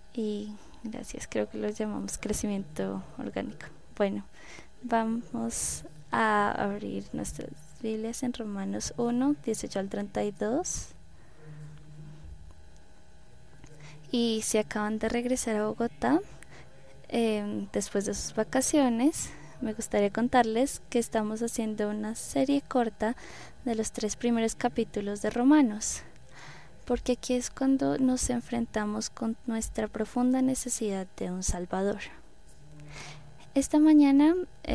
y gracias, creo que lo llamamos crecimiento orgánico. Bueno, vamos a abrir nuestras Biblias en Romanos 1, 18 al 32. Y si acaban de regresar a Bogotá, después de sus vacaciones, me gustaría contarles que estamos haciendo una serie corta de los 3 primeros capítulos de Romanos, porque aquí es cuando nos enfrentamos con nuestra profunda necesidad de un Salvador. Esta mañana,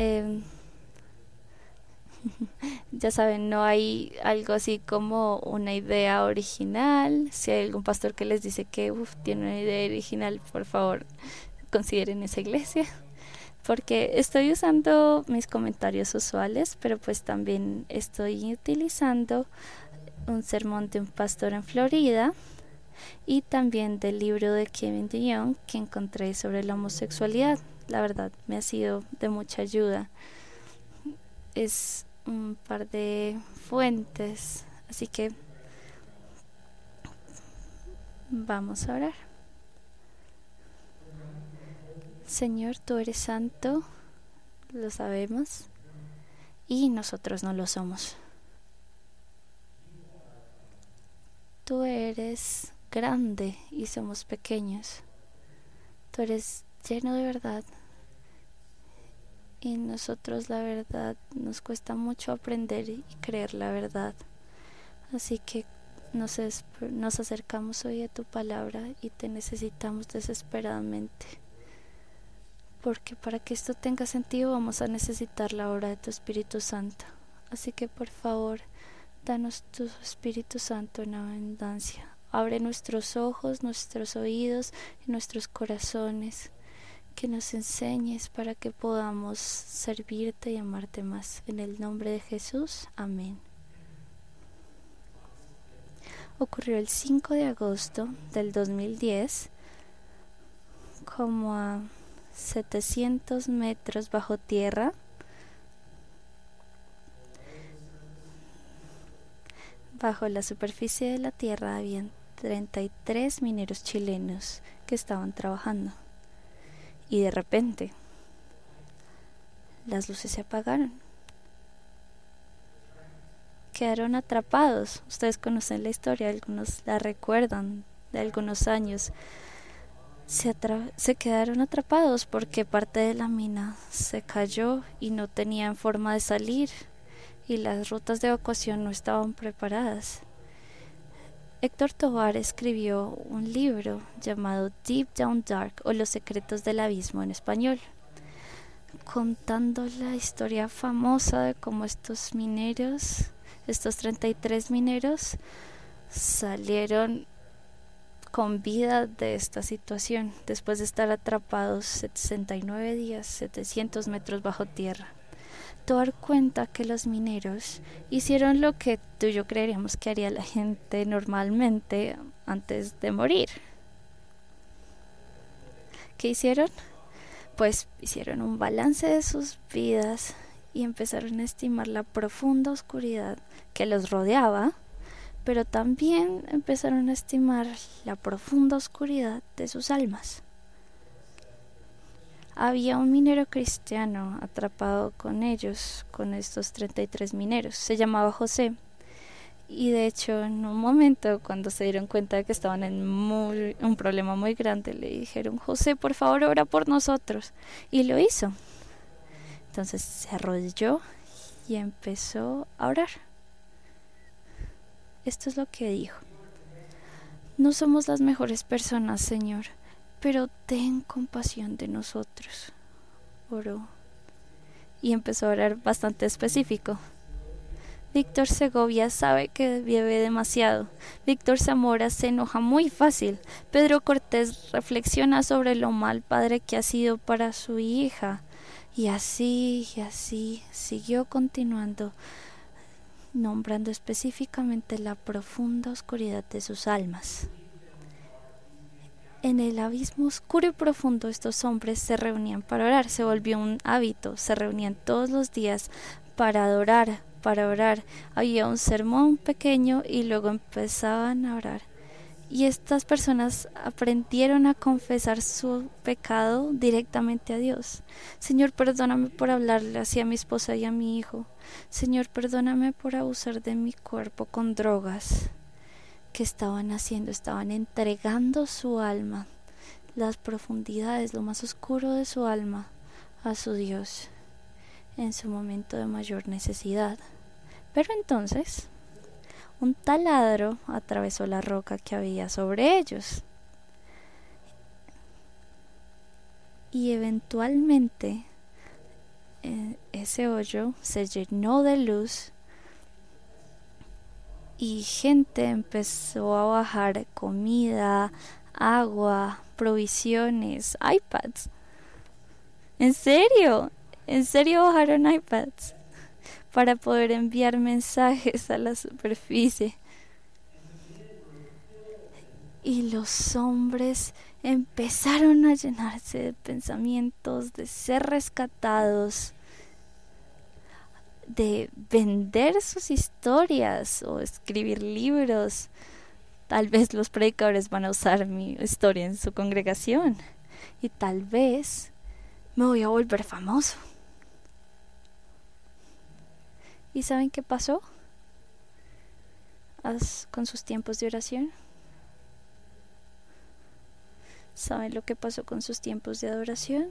ya saben, no hay algo así como una idea original. Si hay algún pastor que les dice que tiene una idea original, por favor, consideren esa iglesia. Porque estoy usando mis comentarios usuales, pero pues también estoy utilizando un sermón de un pastor en Florida y también del libro de Kevin DeYoung que encontré sobre la homosexualidad. La verdad me ha sido de mucha ayuda. Es un par de fuentes, así que vamos a orar. Señor, tú eres santo, lo sabemos, y nosotros no lo somos. Tú eres grande y somos pequeños. Tú eres lleno de verdad y nosotros la verdad nos cuesta mucho aprender y creer la verdad. Así que nos acercamos hoy a tu palabra y te necesitamos desesperadamente. Porque para que esto tenga sentido vamos a necesitar la obra de tu Espíritu Santo. Así que por favor, danos tu Espíritu Santo en abundancia. Abre nuestros ojos, nuestros oídos y nuestros corazones. Que nos enseñes para que podamos servirte y amarte más. En el nombre de Jesús, amén. Ocurrió el 5 de agosto del 2010, como a 700 metros bajo tierra. Bajo la superficie de la tierra habían 33 mineros chilenos que estaban trabajando. Y de repente, las luces se apagaron. Quedaron atrapados. Ustedes conocen la historia, algunos la recuerdan de algunos años. Se quedaron atrapados porque parte de la mina se cayó y no tenían forma de salir y las rutas de evacuación no estaban preparadas. Héctor Tovar escribió un libro llamado Deep Down Dark o Los secretos del abismo en español, contando la historia famosa de cómo estos 33 mineros, salieron con vida de esta situación después de estar atrapados 69 días, 700 metros bajo tierra. Tovar cuenta que los mineros hicieron lo que tú y yo creeríamos que haría la gente normalmente antes de morir. ¿Qué hicieron? Pues hicieron un balance de sus vidas y empezaron a estimar la profunda oscuridad que los rodeaba, pero también empezaron a estimar la profunda oscuridad de sus almas. Había un minero cristiano atrapado con ellos, con estos 33 mineros. Se llamaba José. Y de hecho, en un momento, cuando se dieron cuenta de que estaban en un problema muy grande, le dijeron: José, por favor, ora por nosotros. Y lo hizo. Entonces se arrodilló y empezó a orar. Esto es lo que dijo: no somos las mejores personas, Señor, pero ten compasión de nosotros. Oró y empezó a orar bastante específico. Víctor Segovia sabe que bebe demasiado. Víctor Zamora se enoja muy fácil. Pedro Cortés reflexiona sobre lo mal padre que ha sido para su hija. Y así siguió continuando, nombrando específicamente la profunda oscuridad de sus almas. En el abismo oscuro y profundo estos hombres se reunían para orar, se volvió un hábito, se reunían todos los días para adorar, para orar. Había un sermón pequeño y luego empezaban a orar. Y estas personas aprendieron a confesar su pecado directamente a Dios. Señor, perdóname por hablarle así a mi esposa y a mi hijo. Señor, perdóname por abusar de mi cuerpo con drogas. ¿Qué estaban haciendo? Estaban entregando su alma, las profundidades, lo más oscuro de su alma, a su Dios en su momento de mayor necesidad. Pero entonces un taladro atravesó la roca que había sobre ellos y eventualmente ese hoyo se llenó de luz y gente empezó a bajar comida, agua, provisiones, iPads. ¿En serio? ¿En serio bajaron iPads para poder enviar mensajes a la superficie? Y los hombres empezaron a llenarse de pensamientos de ser rescatados, de vender sus historias o escribir libros. Tal vez los predicadores van a usar mi historia en su congregación y tal vez me voy a volver famoso. ¿Y saben qué pasó con sus tiempos de oración? ¿Saben lo que pasó con sus tiempos de adoración?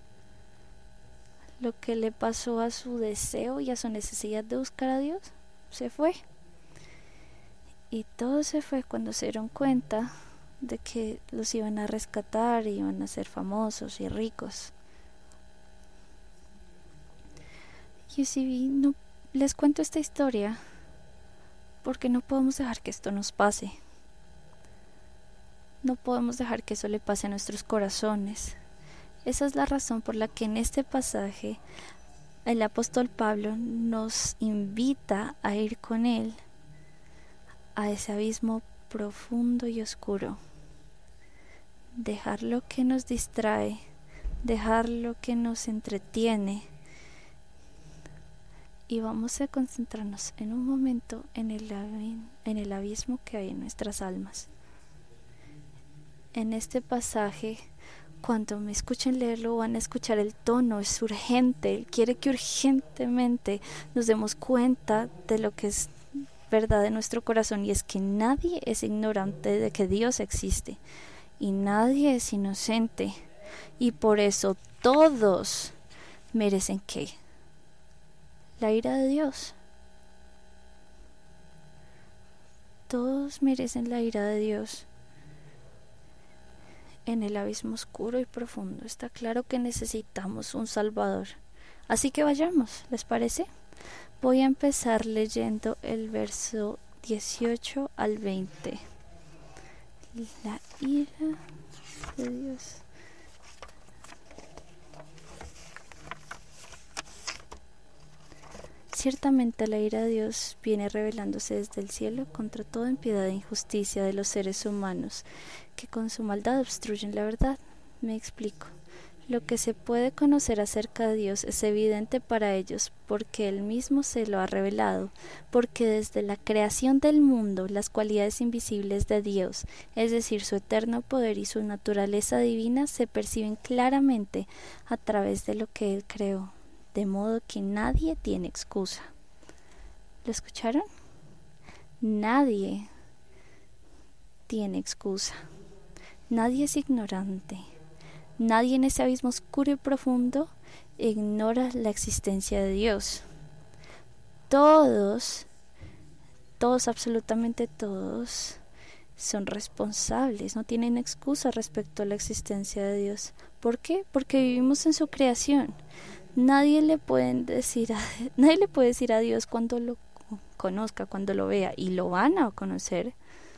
Lo que le pasó a su deseo y a su necesidad de buscar a Dios se fue. Y todo se fue cuando se dieron cuenta de que los iban a rescatar y iban a ser famosos y ricos. Y si no les cuento esta historia porque no podemos dejar que esto nos pase. No podemos dejar que eso le pase a nuestros corazones. Esa es la razón por la que en este pasaje el apóstol Pablo nos invita a ir con él a ese abismo profundo y oscuro. Dejar lo que nos distrae, dejar lo que nos entretiene. Y vamos a concentrarnos en un momento en el abismo que hay en nuestras almas. En este pasaje, cuando me escuchen leerlo, van a escuchar el tono, es urgente. Él quiere que urgentemente nos demos cuenta de lo que es verdad en nuestro corazón, y es que nadie es ignorante de que Dios existe y nadie es inocente, y por eso todos merecen ¿qué? La ira de Dios. Todos merecen la ira de Dios. En el abismo oscuro y profundo está claro que necesitamos un Salvador. Así que vayamos, ¿les parece? Voy a empezar leyendo el verso 18 al 20. La ira de Dios. Ciertamente la ira de Dios viene revelándose desde el cielo contra toda impiedad e injusticia de los seres humanos, que con su maldad obstruyen la verdad. Me explico. Lo que se puede conocer acerca de Dios es evidente para ellos porque Él mismo se lo ha revelado, porque desde la creación del mundo las cualidades invisibles de Dios, es decir, su eterno poder y su naturaleza divina, se perciben claramente a través de lo que Él creó, de modo que nadie tiene excusa. ¿Lo escucharon? Nadie tiene excusa. Nadie es ignorante. Nadie en ese abismo oscuro y profundo ignora la existencia de Dios. Todos, absolutamente todos, son responsables, no tienen excusa respecto a la existencia de Dios. ¿Por qué? Porque vivimos en su creación. Nadie le puede decir a Dios cuando lo conozca, cuando lo vea, y lo van a conocer.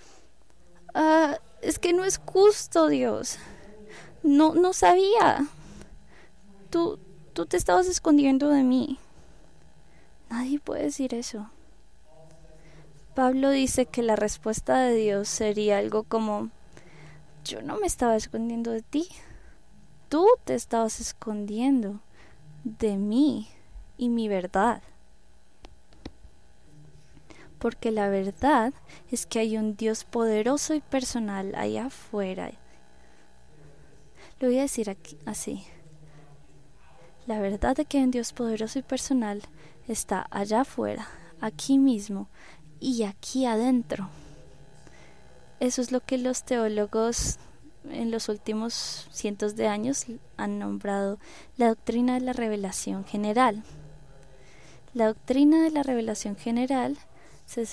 Es que no es justo, Dios. No sabía. Tú te estabas escondiendo de mí. Nadie puede decir eso. Pablo dice que la respuesta de Dios sería algo como: yo no me estaba escondiendo de ti. Tú te estabas escondiendo de mí y mi verdad. porque la verdad es que hay un Dios poderoso y personal allá afuera. Lo voy a decir aquí, así. La verdad de que hay un Dios poderoso y personal está allá afuera, aquí mismo y aquí adentro. Eso es lo que los teólogos en los últimos cientos de años han nombrado la doctrina de la revelación general. La doctrina de la revelación general se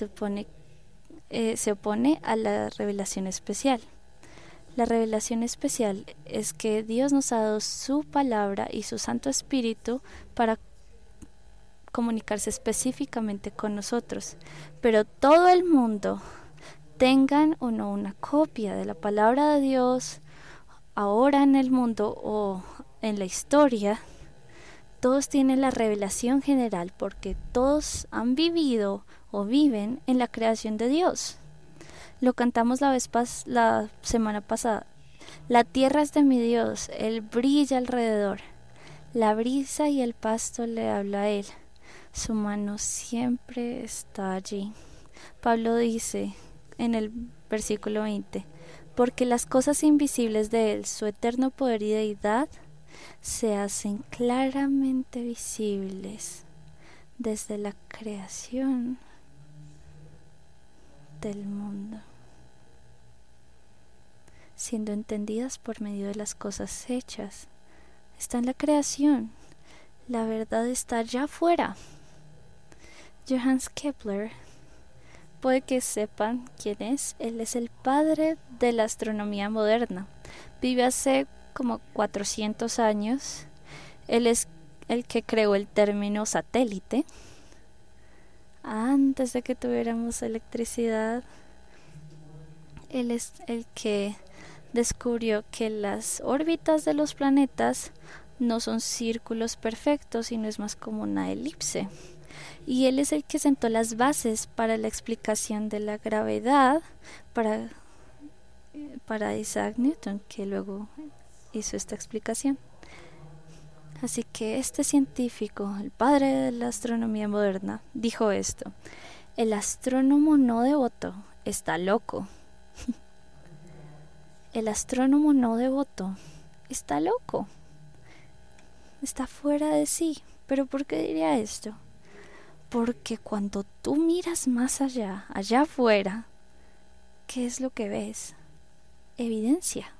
opone a la revelación especial. La revelación especial es que Dios nos ha dado su palabra y su Santo Espíritu para comunicarse específicamente con nosotros. Pero todo el mundo, tengan o no una copia de la palabra de Dios, ahora en el mundo o en la historia, todos tienen la revelación general porque todos han vivido o viven en la creación de Dios. Lo cantamos la semana pasada. La tierra es de mi Dios, Él brilla alrededor. La brisa y el pasto le habla a Él. Su mano siempre está allí. Pablo dice en el versículo 20, porque las cosas invisibles de Él, su eterno poder y deidad, se hacen claramente visibles desde la creación del mundo, siendo entendidas por medio de las cosas hechas. Está en la creación. La verdad está allá afuera. Johannes Kepler, puede que sepan quién es. Él es el padre de la astronomía moderna. Vive hace como 400 años. Él es el que creó el término satélite. Antes de que tuviéramos electricidad, él es el que descubrió que las órbitas de los planetas no son círculos perfectos, sino es más como una elipse. Y él es el que sentó las bases para la explicación de la gravedad para Isaac Newton, que luego hizo esta explicación. Así que este científico, el padre de la astronomía moderna, dijo esto: el astrónomo no devoto está loco. El astrónomo no devoto está loco. Está fuera de sí. ¿Pero por qué diría esto? Porque cuando tú miras más allá, allá afuera, ¿qué es lo que ves? Evidencia.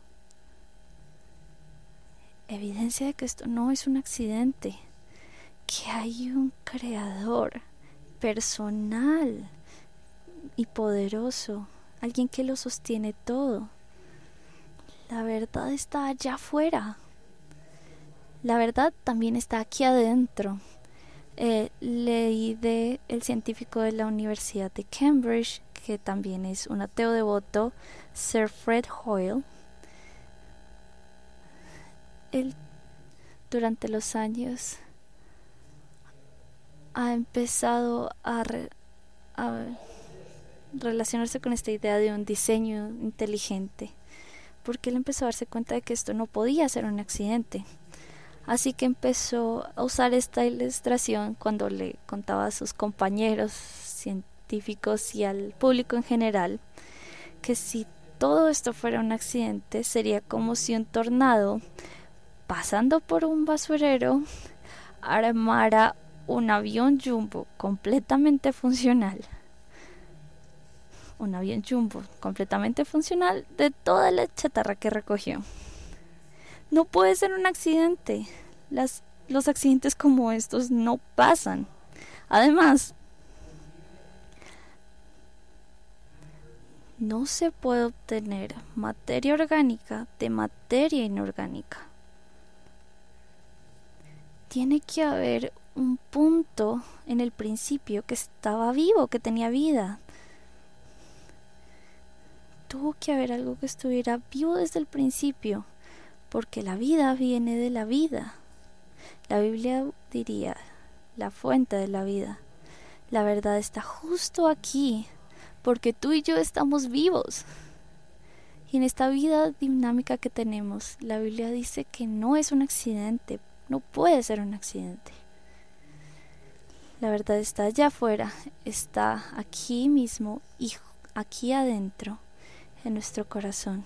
Evidencia de que esto no es un accidente, que hay un creador personal y poderoso, alguien que lo sostiene todo. La verdad está allá afuera. La verdad también está aquí adentro. Leí de el científico de la Universidad de Cambridge, que también es un ateo devoto, Sir Fred Hoyle. Él durante los años ha empezado a relacionarse con esta idea de un diseño inteligente, porque él empezó a darse cuenta de que esto no podía ser un accidente. Así que empezó a usar esta ilustración cuando le contaba a sus compañeros científicos y al público en general que si todo esto fuera un accidente, sería como si un tornado, pasando por un basurero, armara un avión jumbo completamente funcional. Un avión jumbo completamente funcional de toda la chatarra que recogió. No puede ser un accidente. Los accidentes como estos no pasan. Además, no se puede obtener materia orgánica de materia inorgánica. Tiene que haber un punto en el principio que estaba vivo, que tenía vida. Tuvo que haber algo que estuviera vivo desde el principio, porque la vida viene de la vida. La Biblia diría, la fuente de la vida. La verdad está justo aquí, porque tú y yo estamos vivos. Y en esta vida dinámica que tenemos, la Biblia dice que no es un accidente, no puede ser un accidente. La verdad está allá afuera, está aquí mismo y aquí adentro, en nuestro corazón.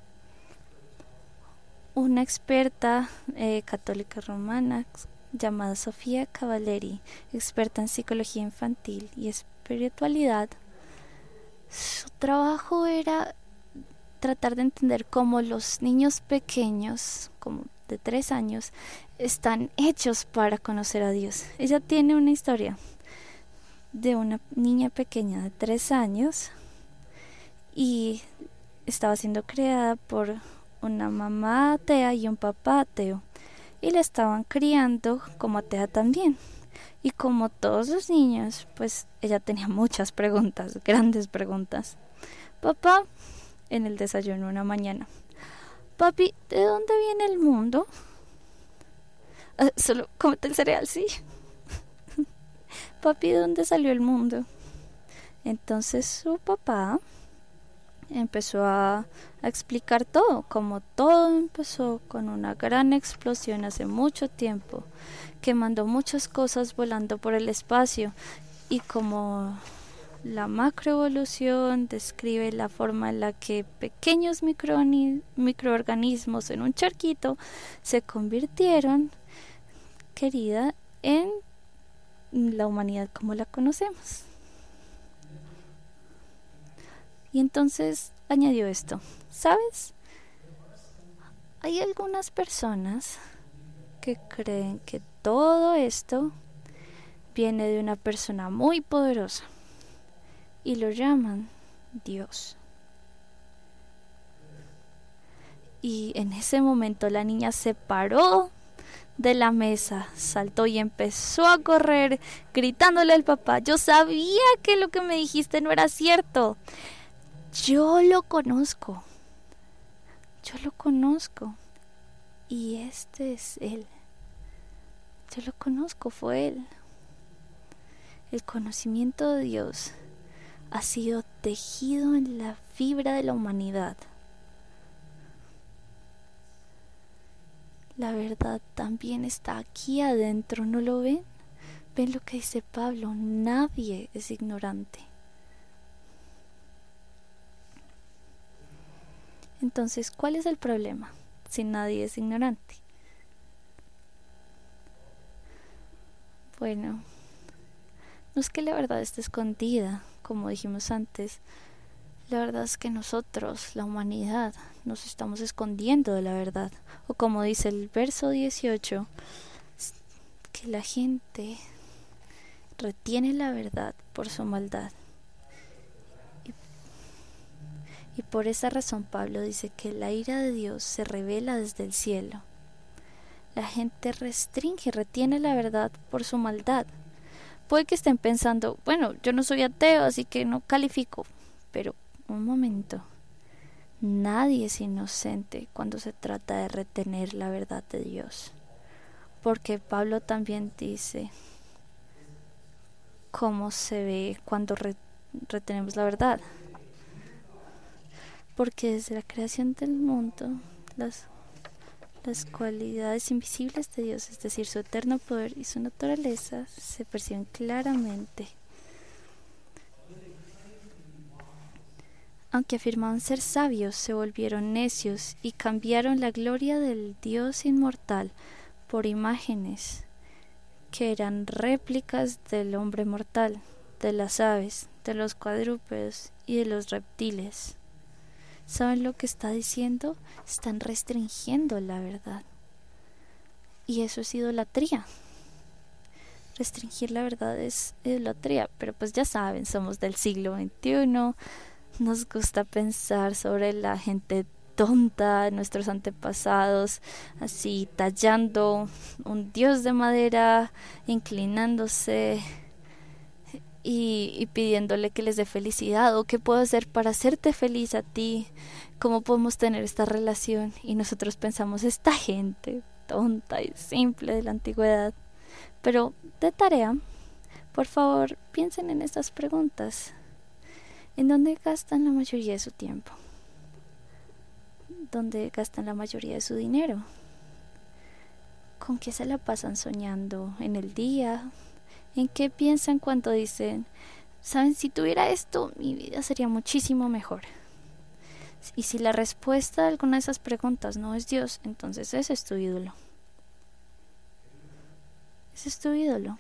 Una experta católica romana llamada Sofía Cavalleri, experta en psicología infantil y espiritualidad, su trabajo era tratar de entender cómo los niños pequeños, como de 3 años, están hechos para conocer a Dios. Ella tiene una historia de una niña pequeña de 3 años y estaba siendo creada por una mamá atea y un papá ateo, y la estaban criando como atea también. Y como todos los niños, pues ella tenía muchas preguntas, grandes preguntas. Papá, en el desayuno una mañana: papi, ¿de dónde viene el mundo? Solo cómete el cereal, sí. Papi, ¿de dónde salió el mundo? Entonces su papá empezó a explicar todo, como todo empezó con una gran explosión hace mucho tiempo, que mandó muchas cosas volando por el espacio, y como la macroevolución describe la forma en la que pequeños microorganismos en un charquito se convirtieron, querida, en la humanidad como la conocemos. Y entonces añadió esto: ¿sabes? Hay algunas personas que creen que todo esto viene de una persona muy poderosa y lo llaman Dios. Y en ese momento la niña se paró de la mesa, saltó y empezó a correr, gritándole al papá: yo sabía que lo que me dijiste no era cierto. Yo lo conozco. Y este es él. Yo lo conozco, fue él. El conocimiento de Dios ha sido tejido en la fibra de la humanidad. La verdad también está aquí adentro, ¿no lo ven? ¿Ven lo que dice Pablo? Nadie es ignorante. Entonces, ¿cuál es el problema si nadie es ignorante? Bueno, no es que la verdad esté escondida, como dijimos antes. La verdad es que nosotros, la humanidad, nos estamos escondiendo de la verdad. O como dice el verso 18, que la gente retiene la verdad por su maldad. Y por esa razón Pablo dice que la ira de Dios se revela desde el cielo. La gente restringe y retiene la verdad por su maldad. Puede que estén pensando: bueno, yo no soy ateo, así que no califico. Pero un momento, nadie es inocente cuando se trata de retener la verdad de Dios. Porque Pablo también dice cómo se ve cuando retenemos la verdad. Porque desde la creación del mundo, las cualidades invisibles de Dios, es decir, su eterno poder y su naturaleza, se perciben claramente. Aunque afirmaban ser sabios, se volvieron necios y cambiaron la gloria del Dios inmortal por imágenes que eran réplicas del hombre mortal, de las aves, de los cuadrúpedos y de los reptiles. ¿Saben lo que está diciendo? Están restringiendo la verdad. Y eso es idolatría. Restringir la verdad es idolatría. Pero pues ya saben, somos del siglo XXI. Nos gusta pensar sobre la gente tonta, nuestros antepasados, así tallando un dios de madera, inclinándose y pidiéndole que les dé felicidad, o qué puedo hacer para hacerte feliz a ti, cómo podemos tener esta relación. Y nosotros pensamos: esta gente tonta y simple de la antigüedad. Pero de tarea, por favor, piensen en estas preguntas. ¿En dónde gastan la mayoría de su tiempo? ¿Dónde gastan la mayoría de su dinero? ¿Con qué se la pasan soñando en el día, ¿En qué piensan cuando dicen, saben, si tuviera esto, mi vida sería muchísimo mejor? Y si la respuesta a alguna de esas preguntas no es Dios, entonces ese es tu ídolo. Ese es tu ídolo.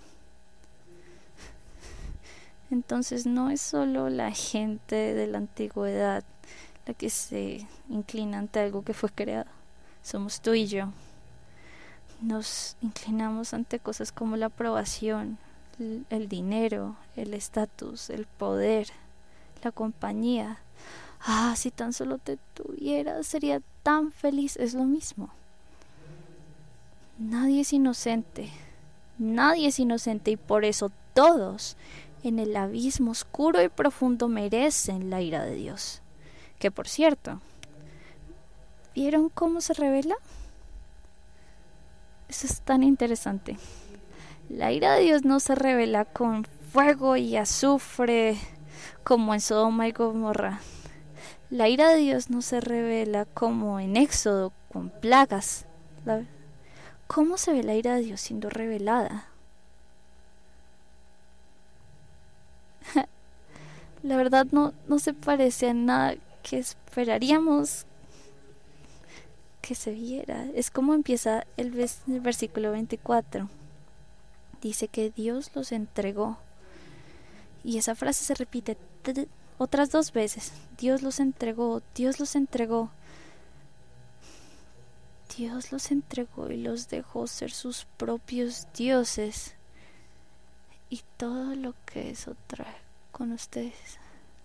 Entonces no es solo la gente de la antigüedad la que se inclina ante algo que fue creado. Somos tú y yo. Nos inclinamos ante cosas como la aprobación, el dinero, el estatus, el poder, la compañía. Ah, si tan solo te tuviera, sería tan feliz. Es lo mismo. Nadie es inocente. Nadie es inocente y por eso todos en el abismo oscuro y profundo merecen la ira de Dios. Que por cierto, ¿vieron cómo se revela? Eso es tan interesante. La ira de Dios no se revela con fuego y azufre como en Sodoma y Gomorra. La ira de Dios no se revela como en Éxodo con plagas. ¿Cómo se ve la ira de Dios siendo revelada? La verdad no se parece a nada que esperaríamos que se viera. Es como empieza el versículo 24. Dice que Dios los entregó. Y esa frase se repite otras 2 veces. Dios los entregó, Dios los entregó. Dios los entregó y los dejó ser sus propios dioses. Y todo lo que eso trae con ustedes.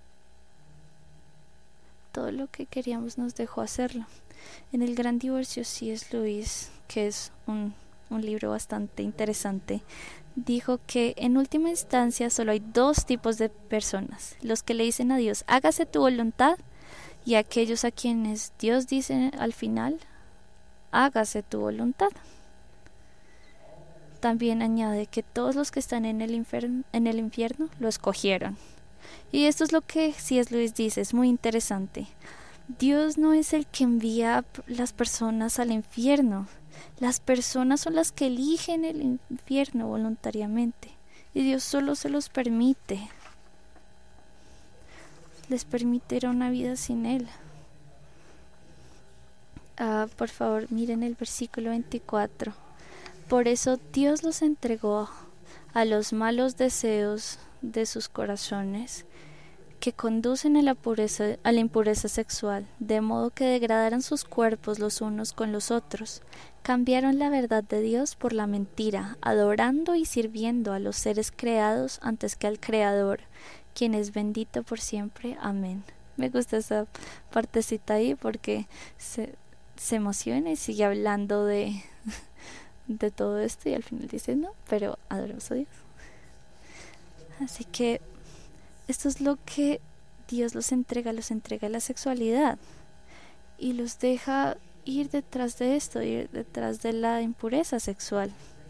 Todo lo que queríamos nos dejó hacerlo. En El Gran Divorcio, C.S. Lewis, que es un libro bastante interesante, dijo que en última instancia solo hay 2 tipos de personas: los que le dicen a Dios, hágase tu voluntad, y aquellos a quienes Dios dice al final, hágase tu voluntad. También añade que todos los que están en el infierno lo escogieron. Y esto es lo que C.S. Lewis dice, es muy interesante. Dios no es el que envía a las personas al infierno. Las personas son las que eligen el infierno voluntariamente. Y Dios solo se los permite. Les permitirá una vida sin Él. Por favor, miren el versículo 24. Por eso Dios los entregó a los malos deseos de sus corazones, que conducen a la impureza sexual, de modo que degradaran sus cuerpos los unos con los otros. Cambiaron la verdad de Dios por la mentira, adorando y sirviendo a los seres creados antes que al Creador, quien es bendito por siempre. Amén. Me gusta esa partecita ahí porque se emociona y sigue hablando de todo esto y al final dice no, pero adoremos a Dios. Así que esto es lo que Dios los entrega la sexualidad y los deja ir detrás de esto, ir detrás de la impureza sexual.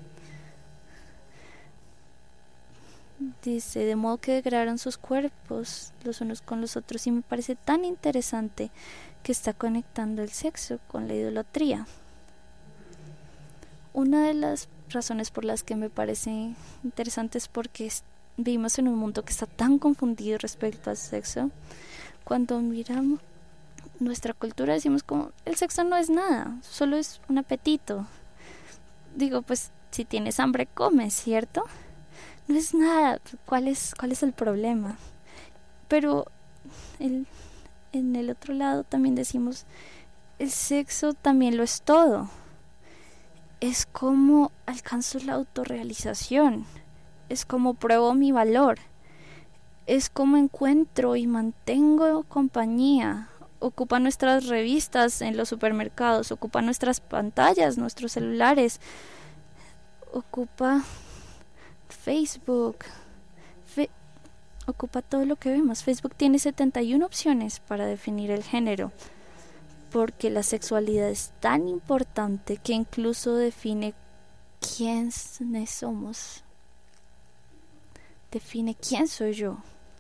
Dice, de modo que degradaron sus cuerpos los unos con los otros, y me parece tan interesante que está conectando el sexo con la idolatría. Una de las razones por las que me parece interesante es porque vivimos en un mundo que está tan confundido respecto al sexo. Cuando miramos nuestra cultura decimos como el sexo no es nada, solo es un apetito. Digo, pues si tienes hambre comes, ¿cierto? No es nada. ¿Cuál es el problema? Pero en el otro lado también decimos el sexo también lo es todo. Es como alcanzo la autorrealización, es como pruebo mi valor, es como encuentro y mantengo compañía. Ocupa nuestras revistas en los supermercados, ocupa nuestras pantallas, nuestros celulares, ocupa Facebook, ocupa todo lo que vemos. Facebook tiene 71 opciones para definir el género, porque la sexualidad es tan importante que incluso define quiénes somos, define quién soy yo.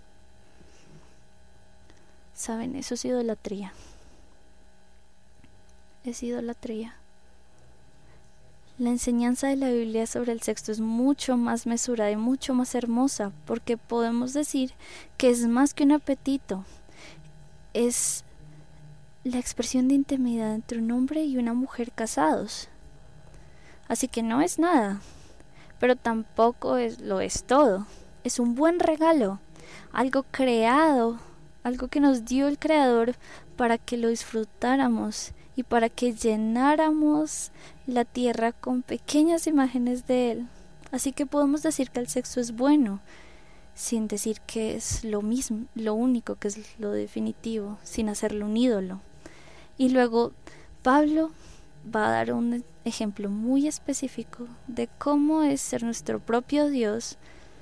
Saben, eso es idolatría. Es idolatría. La enseñanza de la Biblia sobre el sexo es mucho más mesurada y mucho más hermosa, porque podemos decir que es más que un apetito, es la expresión de intimidad entre un hombre y una mujer casados. Así que no es nada, pero tampoco lo es todo. Es un buen regalo, algo creado, algo que nos dio el Creador para que lo disfrutáramos y para que llenáramos la tierra con pequeñas imágenes de Él. Así que podemos decir que el sexo es bueno, sin decir que es lo mismo, lo único, que es lo definitivo, sin hacerlo un ídolo. Y luego Pablo va a dar un ejemplo muy específico de cómo es ser nuestro propio Dios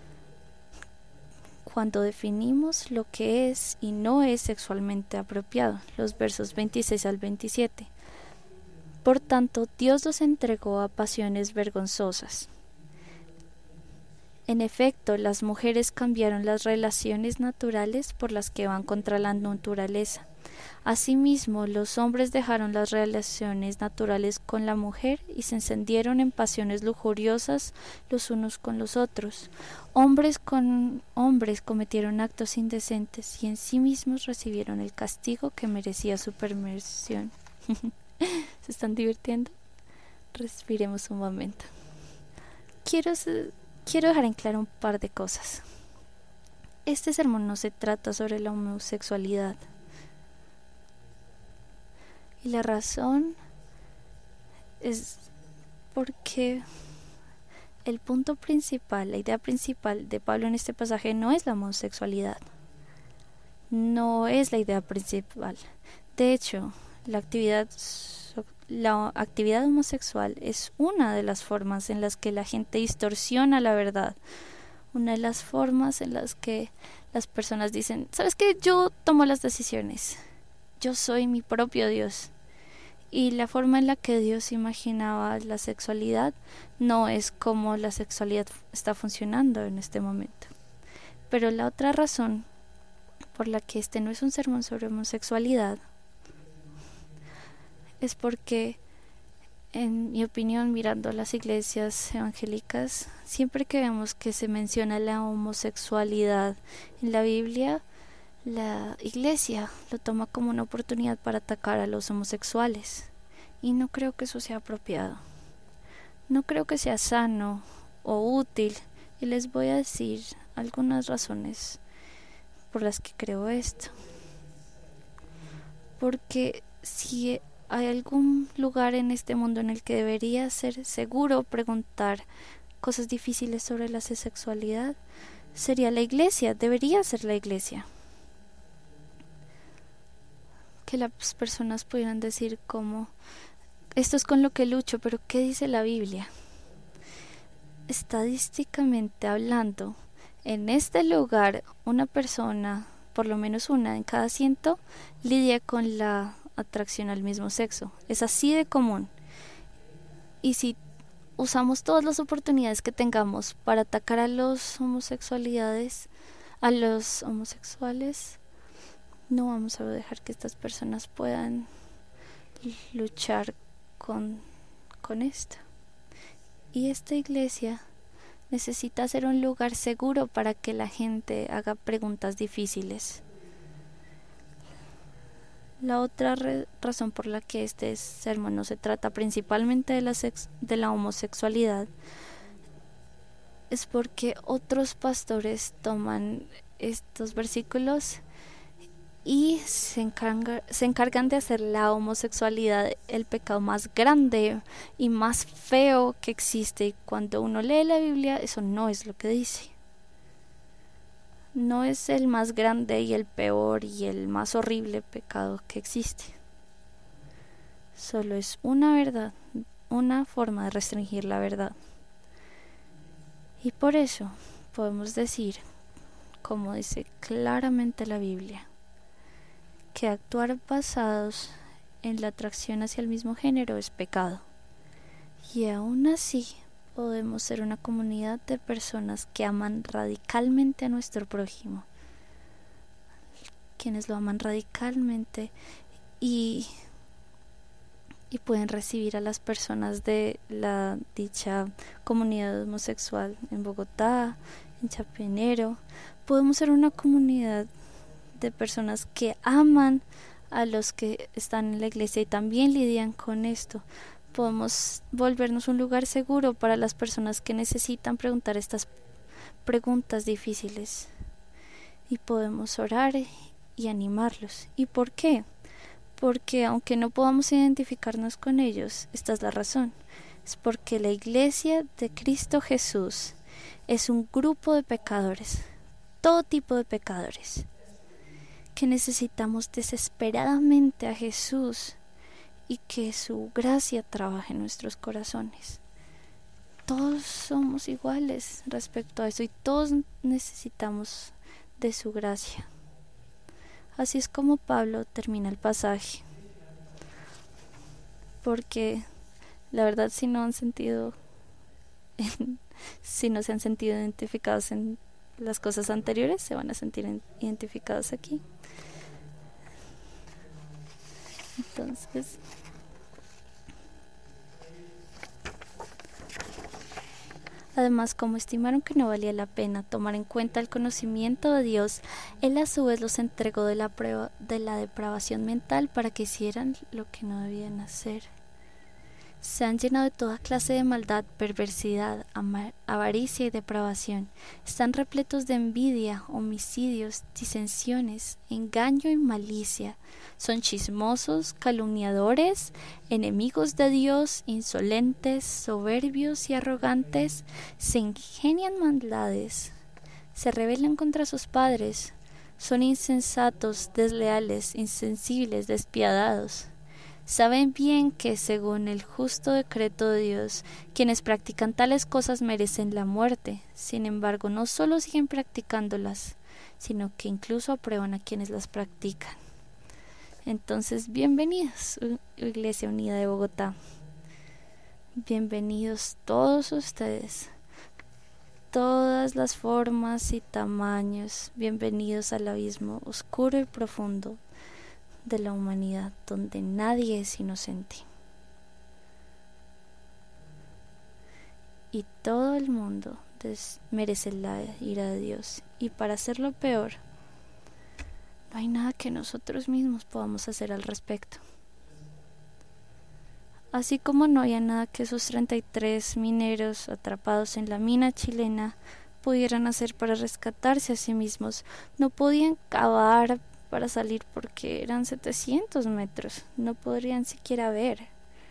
cuando definimos lo que es y no es sexualmente apropiado. Los versos 26 al 27. Por tanto, Dios los entregó a pasiones vergonzosas. En efecto, las mujeres cambiaron las relaciones naturales por las que van contra la naturaleza. Asimismo, los hombres dejaron las relaciones naturales con la mujer y se encendieron en pasiones lujuriosas los unos con los otros. Hombres con hombres cometieron actos indecentes y en sí mismos recibieron el castigo que merecía su perversión. ¿Se están divirtiendo? Respiremos un momento. Quiero dejar en claro un par de cosas. Este sermón no se trata sobre la homosexualidad. Y la razón es porque el punto principal, la idea principal de Pablo en este pasaje no es la homosexualidad. No es la idea principal. De hecho, la actividad homosexual es una de las formas en las que la gente distorsiona la verdad. Una de las formas en las que las personas dicen, ¿sabes qué? Yo tomo las decisiones. Yo soy mi propio Dios. Y la forma en la que Dios imaginaba la sexualidad no es como la sexualidad está funcionando en este momento. Pero la otra razón por la que este no es un sermón sobre homosexualidad es porque, en mi opinión, mirando las iglesias evangélicas, siempre que vemos que se menciona la homosexualidad en la Biblia, la iglesia lo toma como una oportunidad para atacar a los homosexuales. Y no creo que eso sea apropiado. No creo que sea sano o útil. Y les voy a decir algunas razones por las que creo esto. Porque si hay algún lugar en este mundo en el que debería ser seguro preguntar cosas difíciles sobre la sexualidad, sería la iglesia, debería ser la iglesia. Que las personas pudieran decir como, esto es con lo que lucho, pero ¿qué dice la Biblia? Estadísticamente hablando, en este lugar una persona, por lo menos una en cada 100, lidia con la atracción al mismo sexo. Es así de común. Y si usamos todas las oportunidades que tengamos para atacar a los homosexuales, no vamos a dejar que estas personas puedan luchar con esto. Y esta iglesia necesita ser un lugar seguro para que la gente haga preguntas difíciles. La otra razón por la que este sermón no se trata principalmente de la homosexualidad es porque otros pastores toman estos versículos y se encargan de hacer la homosexualidad el pecado más grande y más feo que existe. Y cuando uno lee la Biblia, eso no es lo que dice. No es el más grande y el peor y el más horrible pecado que existe. Solo es una verdad, una forma de restringir la verdad. Y por eso podemos decir, como dice claramente la Biblia, que actuar basados en la atracción hacia el mismo género es pecado. Y aún así podemos ser una comunidad de personas que aman radicalmente a nuestro prójimo, quienes lo aman radicalmente y y pueden recibir a las personas de la dicha comunidad homosexual en Bogotá, en Chapinero. Podemos ser una comunidad de personas que aman a los que están en la iglesia y también lidian con esto. Podemos volvernos un lugar seguro para las personas que necesitan preguntar estas preguntas difíciles, y podemos orar y animarlos. ¿Y por qué? Porque aunque no podamos identificarnos con ellos, esta es la razón. Es porque la iglesia de Cristo Jesús es un grupo de pecadores, todo tipo de pecadores, que necesitamos desesperadamente a Jesús y que su gracia trabaje en nuestros corazones. Todos somos iguales respecto a eso y todos necesitamos de su gracia. Así es como Pablo termina el pasaje, porque la verdad si no se han sentido identificados en las cosas anteriores, se van a sentir identificados aquí. Entonces, además, como estimaron que no valía la pena tomar en cuenta el conocimiento de Dios, Él a su vez los entregó de la depravación mental para que hicieran lo que no debían hacer. Se han llenado de toda clase de maldad, perversidad, avaricia y depravación. Están repletos de envidia, homicidios, disensiones, engaño y malicia. Son chismosos, calumniadores, enemigos de Dios, insolentes, soberbios y arrogantes. Se ingenian maldades, se rebelan contra sus padres. Son insensatos, desleales, insensibles, despiadados. Saben bien que, según el justo decreto de Dios, quienes practican tales cosas merecen la muerte. Sin embargo, no solo siguen practicándolas, sino que incluso aprueban a quienes las practican. Entonces, bienvenidos, Iglesia Unida de Bogotá. Bienvenidos todos ustedes, todas las formas y tamaños. Bienvenidos al abismo oscuro y profundo de la humanidad, donde nadie es inocente y todo el mundo merece la ira de Dios. Y para hacerlo peor, no hay nada que nosotros mismos podamos hacer al respecto. Así como no había nada que esos 33 mineros atrapados en la mina chilena pudieran hacer para rescatarse a sí mismos, no podían cavar para salir porque eran 700 metros, no podrían siquiera ver.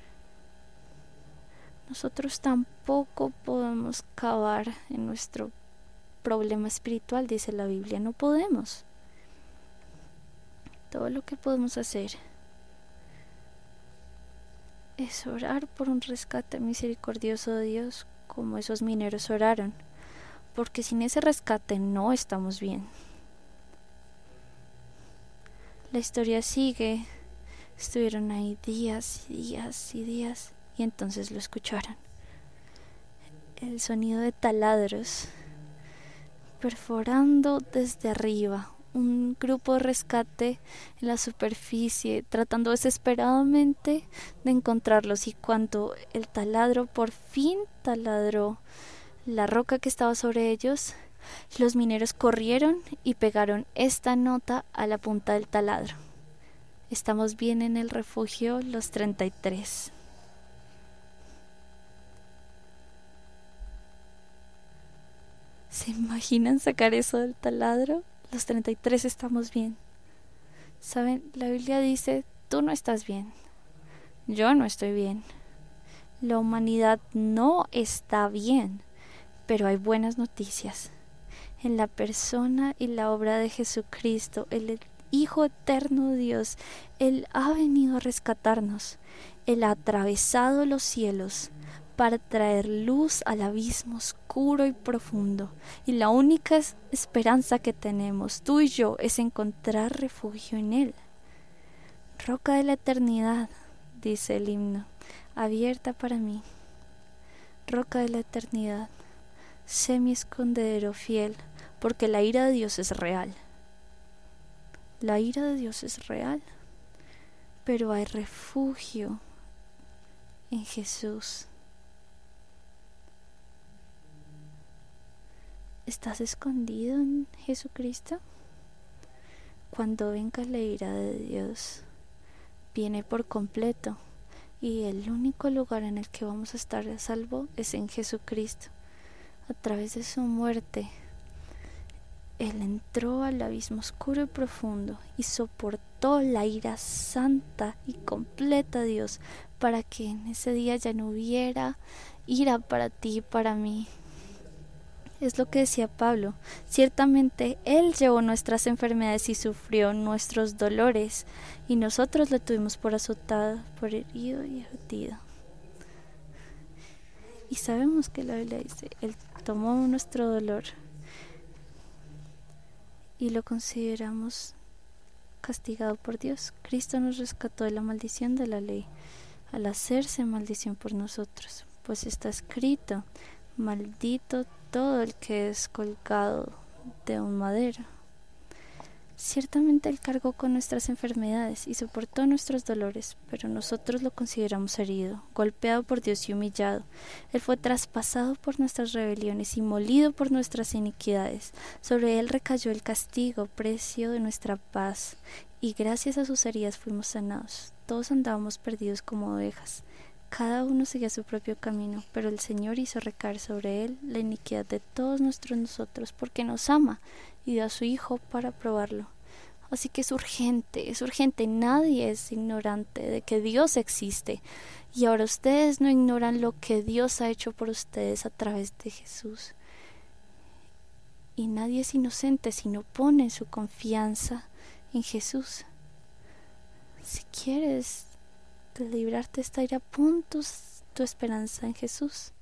Nosotros tampoco podemos cavar en nuestro problema espiritual, dice la Biblia, no podemos. Todo lo que podemos hacer es orar por un rescate misericordioso de Dios, como esos mineros oraron, porque sin ese rescate no estamos bien. La historia sigue. Estuvieron ahí días y días y días, y entonces lo escucharon. El sonido de taladros perforando desde arriba. Un grupo de rescate en la superficie, tratando desesperadamente de encontrarlos, y cuando el taladro por fin taladró la roca que estaba sobre ellos, los mineros corrieron y pegaron esta nota a la punta del taladro: estamos bien en el refugio los 33. ¿Se imaginan sacar eso del taladro? Los 33 estamos bien. ¿Saben? La Biblia dice, tú no estás bien. Yo no estoy bien. La humanidad no está bien. Pero hay buenas noticias. En la persona y la obra de Jesucristo, el Hijo eterno de Dios, Él ha venido a rescatarnos. Él ha atravesado los cielos para traer luz al abismo oscuro y profundo. Y la única esperanza que tenemos, tú y yo, es encontrar refugio en Él. Roca de la eternidad, dice el himno, abierta para mí. Roca de la eternidad, sé mi escondedero fiel, porque la ira de Dios es real. La ira de Dios es real, pero hay refugio en Jesús. ¿Estás escondido en Jesucristo? Cuando venga la ira de Dios, viene por completo, y el único lugar en el que vamos a estar a salvo es en Jesucristo. A través de su muerte, Él entró al abismo oscuro y profundo y soportó la ira santa y completa de Dios para que en ese día ya no hubiera ira para ti y para mí. Es lo que decía Pablo: ciertamente Él llevó nuestras enfermedades y sufrió nuestros dolores, y nosotros le tuvimos por azotado, por herido y abatido. Y sabemos que la Biblia dice: Él tomó nuestro dolor, y lo consideramos castigado por Dios. Cristo nos rescató de la maldición de la ley, al hacerse maldición por nosotros, pues está escrito: maldito todo el que es colgado de un madero. Ciertamente Él cargó con nuestras enfermedades y soportó nuestros dolores, pero nosotros lo consideramos herido, golpeado por Dios y humillado. Él fue traspasado por nuestras rebeliones y molido por nuestras iniquidades. Sobre Él recayó el castigo, precio de nuestra paz, y gracias a sus heridas fuimos sanados. Todos andábamos perdidos como ovejas. Cada uno seguía su propio camino, pero el Señor hizo recaer sobre Él la iniquidad de todos nosotros, porque nos ama y dio a su Hijo para probarlo. Así que es urgente, nadie es ignorante de que Dios existe. Y ahora ustedes no ignoran lo que Dios ha hecho por ustedes a través de Jesús. Y nadie es inocente si no pone su confianza en Jesús. Si quieres librarte de esta ira, pon tu esperanza en Jesús.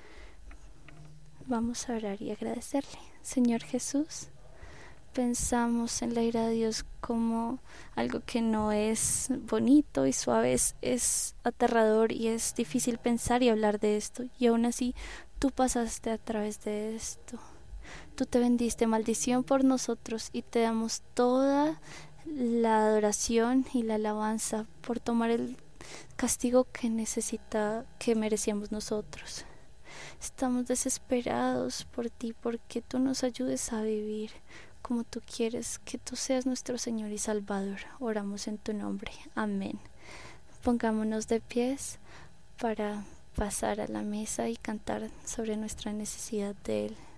Vamos a orar y agradecerle. Señor Jesús, pensamos en la ira de Dios como algo que no es bonito y suave, es aterrador y es difícil pensar y hablar de esto, y aún así tú pasaste a través de esto. Tú te vendiste maldición por nosotros y te damos toda la adoración y la alabanza por tomar el castigo que merecíamos nosotros. Estamos desesperados por ti, porque tú nos ayudes a vivir como tú quieres, que tú seas nuestro Señor y Salvador. Oramos en tu nombre. Amén. Pongámonos de pies para pasar a la mesa y cantar sobre nuestra necesidad de Él.